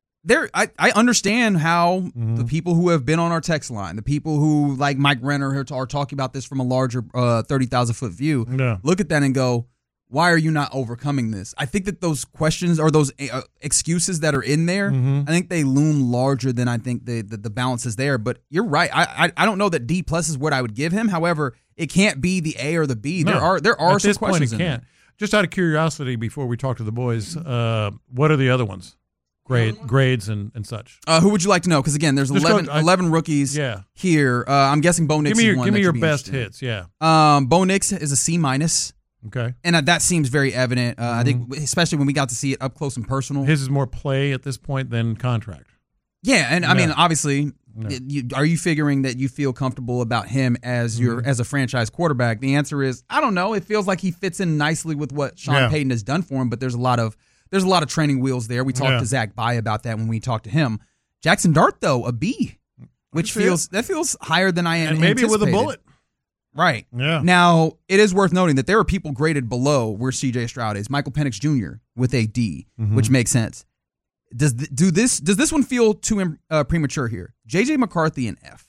I understand how the people who have been on our text line, the people who, like Mike Renner, are talking about this from a larger 30,000-foot view, look at that and go, why are you not overcoming this? I think that those questions or those excuses that are in there, I think they loom larger than I think the balance is there. But you're right. I don't know that D+ is what I would give him. However, it can't be the A or the B. No, there are some questions point, it in can't. there. Just out of curiosity, before we talk to the boys, what are the other ones? Grades and such. Who would you like to know? Because, again, there's 11 rookies here. I'm guessing Bo Nix is one. Give me your be best hits, Bo Nix is a C-. Okay. And that seems very evident, I think, especially when we got to see it up close and personal. His is more play at this point than contract. Yeah, and I mean, obviously, are you figuring that you feel comfortable about him as as a franchise quarterback? The answer is, I don't know. It feels like he fits in nicely with what Sean Payton has done for him, but there's a lot of training wheels there. We talked to Zach Bye about that when we talked to him. Jackson Dart, though, a B, which feels higher than I and maybe with a bullet. Right. Yeah. Now, it is worth noting that there are people graded below where C.J. Stroud is. Michael Penix Jr. with a D, which makes sense. Does this one feel too premature here? J.J. McCarthy an F.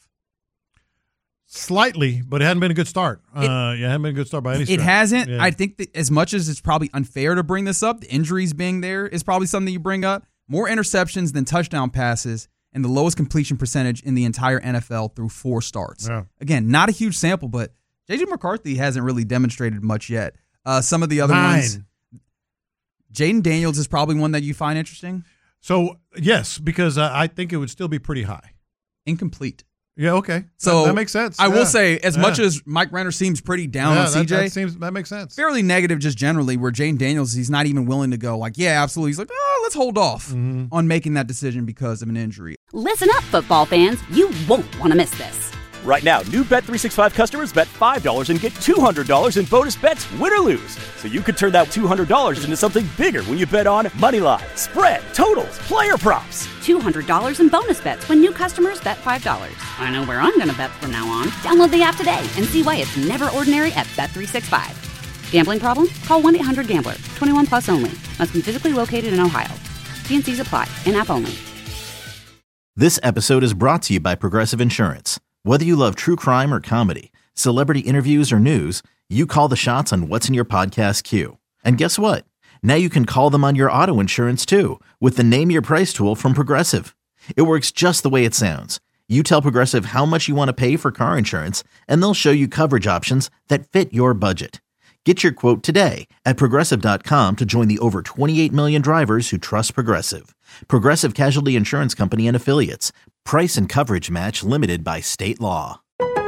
Slightly, but it hadn't been a good start. It hadn't been a good start by any stretch. It hasn't. Yeah. I think that as much as it's probably unfair to bring this up, the injuries being there is probably something you bring up. More interceptions than touchdown passes and the lowest completion percentage in the entire NFL through 4 starts. Yeah. Again, not a huge sample, but J.J. McCarthy hasn't really demonstrated much yet. Some of the other ones. Jaden Daniels is probably one that you find interesting. So, yes, because I think it would still be pretty high. Incomplete. Yeah, okay. So that makes sense. I will say, as much as Mike Renner seems pretty down on CJ, that makes sense. Fairly negative just generally, where Jaden Daniels, he's not even willing to go like, yeah, absolutely. He's like, let's hold off on making that decision because of an injury. Listen up, football fans. You won't want to miss this. Right now, new Bet365 customers bet $5 and get $200 in bonus bets, win or lose. So you could turn that $200 into something bigger when you bet on Moneyline, spread, totals, player props. $200 in bonus bets when new customers bet $5. I know where I'm going to bet from now on. Download the app today and see why it's never ordinary at Bet365. Gambling problem? Call 1-800-GAMBLER. 21 plus only. Must be physically located in Ohio. T&Cs apply. In-app only. This episode is brought to you by Progressive Insurance. Whether you love true crime or comedy, celebrity interviews or news, you call the shots on what's in your podcast queue. And guess what? Now you can call them on your auto insurance too with the Name Your Price tool from Progressive. It works just the way it sounds. You tell Progressive how much you want to pay for car insurance, and they'll show you coverage options that fit your budget. Get your quote today at Progressive.com to join the over 28 million drivers who trust Progressive. Progressive Casualty Insurance Company and Affiliates. Price and coverage match limited by state law.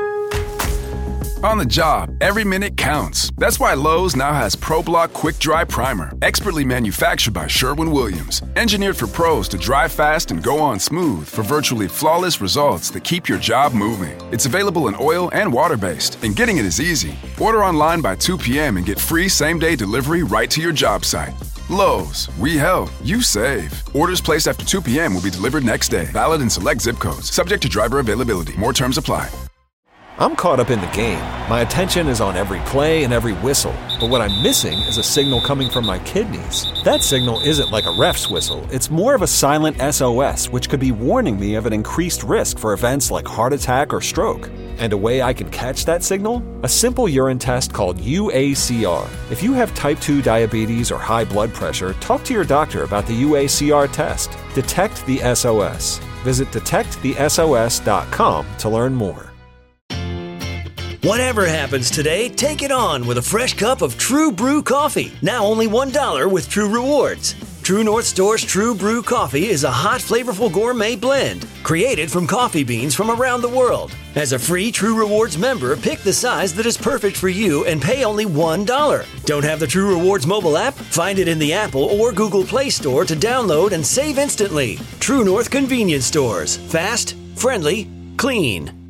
On the job, every minute counts. That's why Lowe's now has ProBlock Quick Dry Primer, expertly manufactured by Sherwin-Williams. Engineered for pros to dry fast and go on smooth for virtually flawless results that keep your job moving. It's available in oil and water-based, and getting it is easy. Order online by 2 p.m. and get free same-day delivery right to your job site. Lowe's, we help, you save. Orders placed after 2 p.m. will be delivered next day. Valid in select zip codes. Subject to driver availability. More terms apply. I'm caught up in the game. My attention is on every play and every whistle. But what I'm missing is a signal coming from my kidneys. That signal isn't like a ref's whistle. It's more of a silent SOS, which could be warning me of an increased risk for events like heart attack or stroke. And a way I can catch that signal? A simple urine test called UACR. If you have type 2 diabetes or high blood pressure, talk to your doctor about the UACR test. Detect the SOS. Visit detectthesos.com to learn more. Whatever happens today, take it on with a fresh cup of True Brew coffee. Now only $1 with True Rewards. True North Store's True Brew coffee is a hot, flavorful gourmet blend created from coffee beans from around the world. As a free True Rewards member, pick the size that is perfect for you and pay only $1. Don't have the True Rewards mobile app? Find it in the Apple or Google Play Store to download and save instantly. True North Convenience Stores. Fast, friendly, clean.